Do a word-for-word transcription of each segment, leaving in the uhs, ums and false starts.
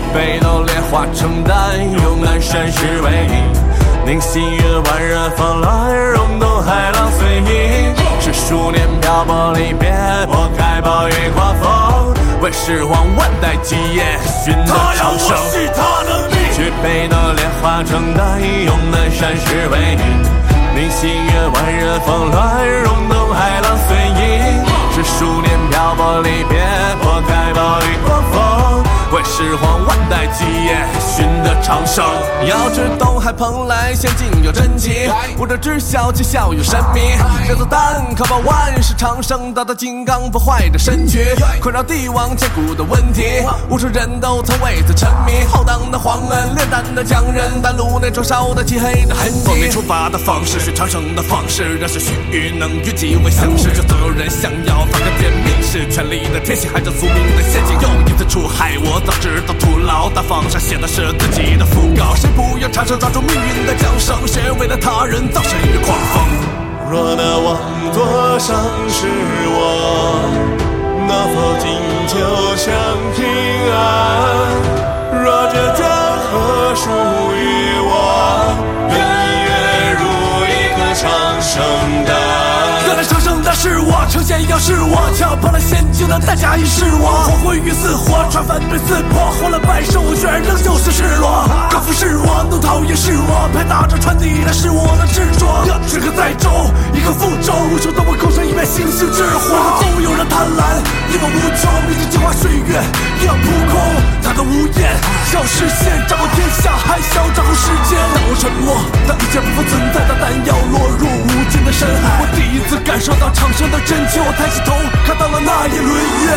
北斗烈化成丹，用南山石为引。凝心月万人风来，容动海浪随意。是数年漂泊离别，拨开暴雨刮风，为始皇万代基业，寻得长生。他要我是他的命，去北斗烈化成丹，用南山石为引。凝心月万人风来，容动海浪随意。是数年漂泊离别，拨开暴雨刮风，为始皇万代基业，寻得长生。要知东海蓬莱仙境有真迹，不得知晓其效有神秘。这座丹可保万世长生，道德金刚不坏的身躯，困扰帝王千古的问题，无数人都曾为此沉迷。浩荡的皇恩，炼丹的匠人，丹炉内灼烧的漆黑的痕迹。光明出发的方式，是长生的方式，让是须臾能与几位相识。就总有人想要发个天命，是权力的天性，还着宿命的陷阱，又一次出海。我早知道徒劳，大方上写的是自己的讣告。谁不要长生抓住命运的缰绳？谁为了他人造成一个狂风？若那往多伤是我，能否今就享平安？若这江河属于我，愿一跃入一个长生丹。原来长生丹是我，成仙药是我，敲破了仙境的代价已是我。火灰与似火，传粉被撕破，活了百生，我居然仍旧是失落。高富是我，怒涛也是我，拍打着传递的是我的执着。时刻在舟，一个覆舟，无数的我口上一片星星之火。总有人贪婪，一往无穷，一直净化岁月，一样扑空。他的无言，要实现，掌握天下，还想掌控世间。当我沉默，当一切不复存在的丹药落入无尽的深海，我第一次感受到长生的真切。我抬起头，看到了那一轮月。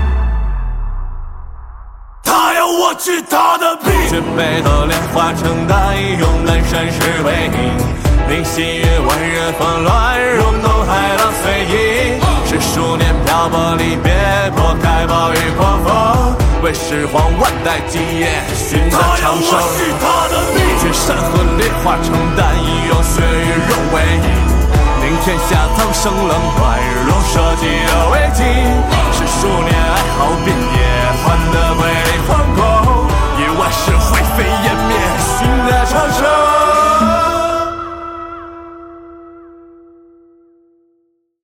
他要我去他的命，去北斗烈化成丹，用南山石为引。凝心月万人风乱，容动海浪随意。是数年漂泊离别，拨开暴雨刮风，为始皇万代基业，寻得长生。他要我是他的命，去山河烈化成丹，用血与肉为引。令天下苍生冷暖，容社稷而为镜。是数年哀嚎遍野，换得